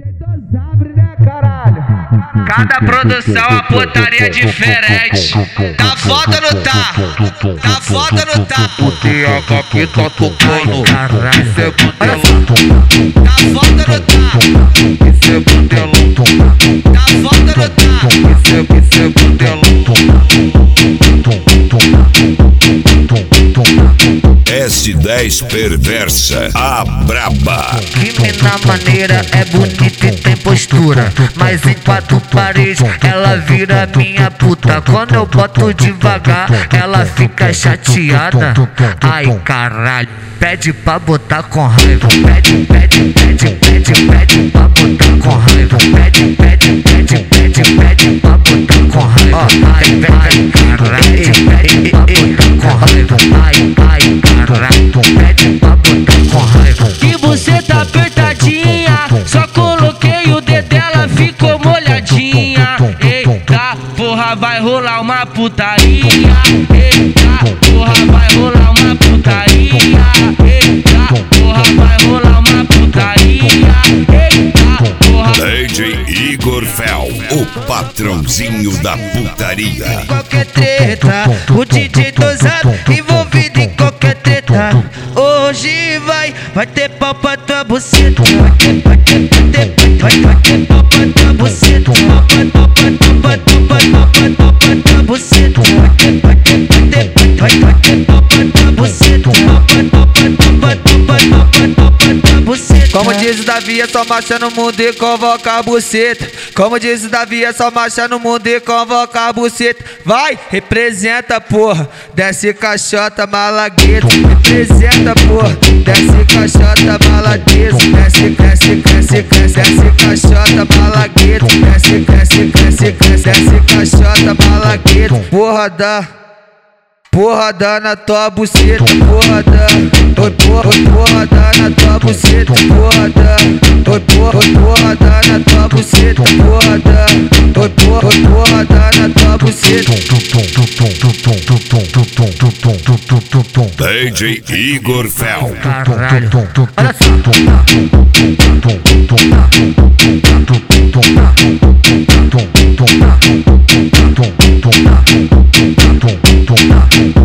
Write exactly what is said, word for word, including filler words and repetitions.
Cada produção a putaria diferente. Tá foda ou não tá? Tá foda ou não tá? Putiaca que tá tocando. Isso é butelão. Tá foda ou não tá? Isso é butelão. Tá foda ou não tá? Isso é, isso é butelão. S dez perversa, a braba. Que mina maneira, é bonita e tem postura, mas em quatro paredes ela vira minha puta. Quando eu boto devagar, ela fica chateada. Ai caralho, pede pra botar com raiva. Pede, pede, pede, pede, pede pra botar com raiva. Pede, pede, pede, pede, pede pra botar com raiva. Ai, ai, caralho, pede pra botar com raiva. Ai, ai, caralho, pede pra botar com raiva. Que você tá apertadinha, só coloquei o dedo dela, ficou molhadinha. Eita, porra, vai rolar uma putaria. Eita, porra, vai rolar uma putaria. Eita, porra, vai rolar uma putaria. Eita, porra. D J Igor Fel, o patrãozinho da putaria. Qualquer treta, o D J do Zap envolvido em qualquer treta. Hoje vai, vai ter pau pra tua buceta. Vai ter, vai ter, vai ter, vai, vai ter pau pra tua buceta. Pau pra, pau pra, pau pra, pau pra, pau pra, pau pra tua buceta. Vai ter, vai ter, vai ter, vai, vai ter pau pra tua buceta. Pau pra, pau pra, pau pra, pau pra, pau pra, pau pra tua buceta. Como diz o Davi, é só marcha no mundo e convoca a buceta. Como diz o Davi, é só marcha no mundo e convoca a buceta. Vai, representa, porra, desce caixota malagueta. Representa, porra, desce caixota malagueta. Desce, cresce, cresce, cresce, desce caixota malagueta. Desce, cresce, cresce, cresce, desce caixota malagueta. Porra da... Porra dá na tua buceta, porra dá. Oi, porra, oi, porra dá na tua buceta, porra dá. Oi, porra, oi, porra dá na tua buceta, porra dá. Oi, porra, oi, porra dá na tua buceta. D J Igor Fel. Caralho, olha só.